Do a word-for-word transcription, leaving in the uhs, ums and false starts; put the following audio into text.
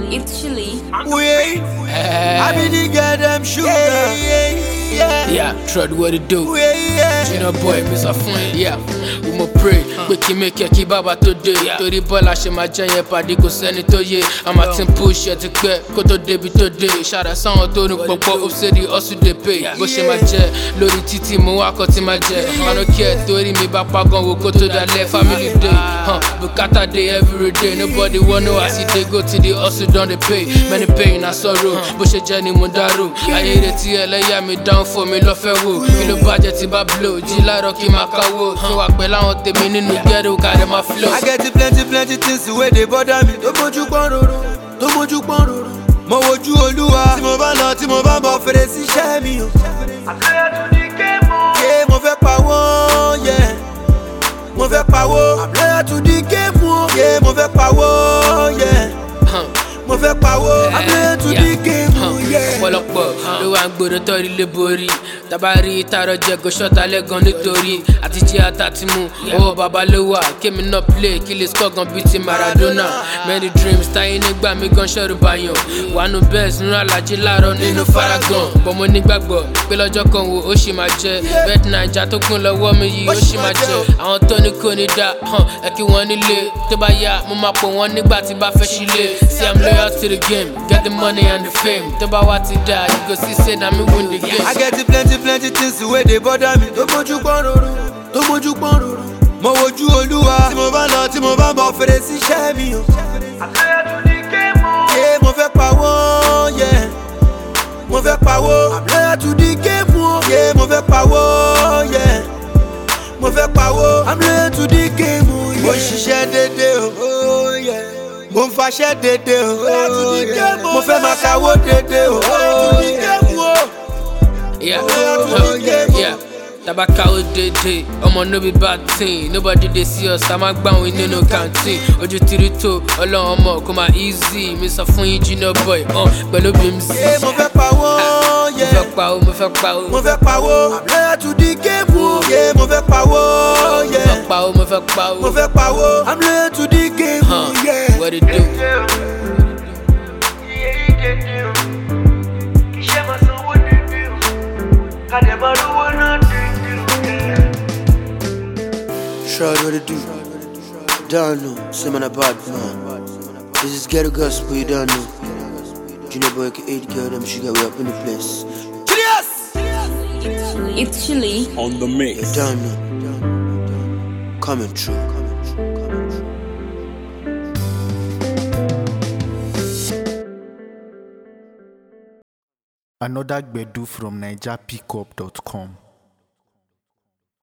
It's chilly. Wait, I be the girl them sugar. Yeah, yeah, Yeah, Trud what it do. yeah, yeah. You know boy, Mister Fun. Yeah, we mo pray. We can make it keep baba today. Tori bola she ma jẹ yẹn pàdé kò sẹ́ni tó yé. I'm a team push yẹn ti pẹ́ kó tó débi tó dé. Ṣàrà sáwọn tó ní pọ̀pọ̀ ó ṣe di hustle dey pay. Bó ṣe máa jẹ lórí títì mo wá kọ́ tí máa jẹ. I don't care torí mi bá pagan wo kó tó dalẹ̀ family day. Huh, Bukata day every day. Nobody wanna know as it dey go to the hustle don dey pay. Many pain and sorrow. Bó ṣe jẹ́ ni mo dárò. Ayé retí ẹlẹ́yà mi down for mi lọ́fẹ́ wò. Kí ló bàjẹ́ tí bá blow? Jí láàárọ̀ kí máa káwó. Tún wà pẹ̀lú àwọn tèmi nínú ghetto ká dẹ̀ máa flow. I get plenty plenty things wey dey bother me. Tó mójú pọ́n roro, tó mójú pọ́n roro. Mo wojú Olúwa. Tí mo bá lọ, tí mo bá bọ̀ fèrè sí iṣẹ́ mi o. Àkàyà tún ní kéèmù. Yé mo fẹ́ pawó, yeah. Mo fẹ́ pawó. Àbúrò tún ní kéèmù o. Yé mo fẹ́ pawó, yeah. Mo fẹ́ pawó. Àbúrò tún ní kéèmù, yeah. Ọ̀pọ̀lọpọ̀ ló wà ń gbòòrò tọ́rí lé borí. Tabari tààrọ̀ jẹ kó ṣọ́ta lẹ́gàn nítorí àti jẹ́ àtàtìmù. Owó bàbá ló wà kémi náà play kí lè score gan bíi ti Maradona. Many dreams táyé nígbà mi gan ṣọ́rù báyọ̀. Wánú bẹ́ẹ̀sì nínú alájí láàárọ̀ nínú faragan. Bọ́ mo nígbàgbọ́ pé lọ́jọ́ kan wo ó ṣì máa jẹ. Bẹ́ẹ̀d Naija tó kún lọ́wọ́ mi yìí ó ṣì máa jẹ. Àwọn tó ní kò ní dá ẹ kí wọ́n nílé. Tó bá yá mo máa pò wọ́n nígbà tí bá fẹ́ sílé. See I'm loyal to the game, get the money and the fame. Tó bá wá ti dá you go see say na me win the game. I get plenty plenty things wey dey bother me. Tó mójú pọ́n roro, tó mójú pọ́n roro. Mo wojú Olúwa. Tí mo bá lọ, tí mo bá bọ̀ fèrè sí iṣẹ́ mi o. Àkàyà tún ní kéèmù. Yé mo fẹ́ pawó, yeah. Mo fẹ́ pawó. Àbúrò tún ní kéèmù o. Yé mo fẹ́ pawó, yeah. Mo fẹ́ pawó. Àbúrò tún ní kéèmù, yeah. Mo ń ṣiṣẹ́ dédé o, oh yeah. Mo ń faṣẹ́ dédé o, oh yeah. Mo fẹ́ máa kawó dédé o, oh yeah. Yeah, huh, yeah. Tabaka o dede, ọmọ no be bad thing. Nobody dey see us, a máa gbà wọn nínú canteen. Ojú tiri tó, ọlọ́run ọmọ kò máa easy. Mi sọ fún yín junior boy, uh, pẹ̀lú bimz. Yé mo fẹ́ pawó, yeah. Mo fẹ́ pawó, mo fẹ́ pawó. Mo fẹ́ pawó. Àbúrò tún ní kéèmù. Yé mo fẹ́ pawó, Mo yeah. fẹ́ pawó, mo fẹ́ pawó. Mo fẹ́ pawó. Àbúrò tún ní kéèmù, yeah. What it do? Trud what it do? Don't know, say man a bad man. This is ghetto gospel, you don't know. Junior boy can eight girl, them sugar we up in the place. It's chilly. On the mix. You don't know. Coming true. Another Gbedu from Niger Pickup dot com.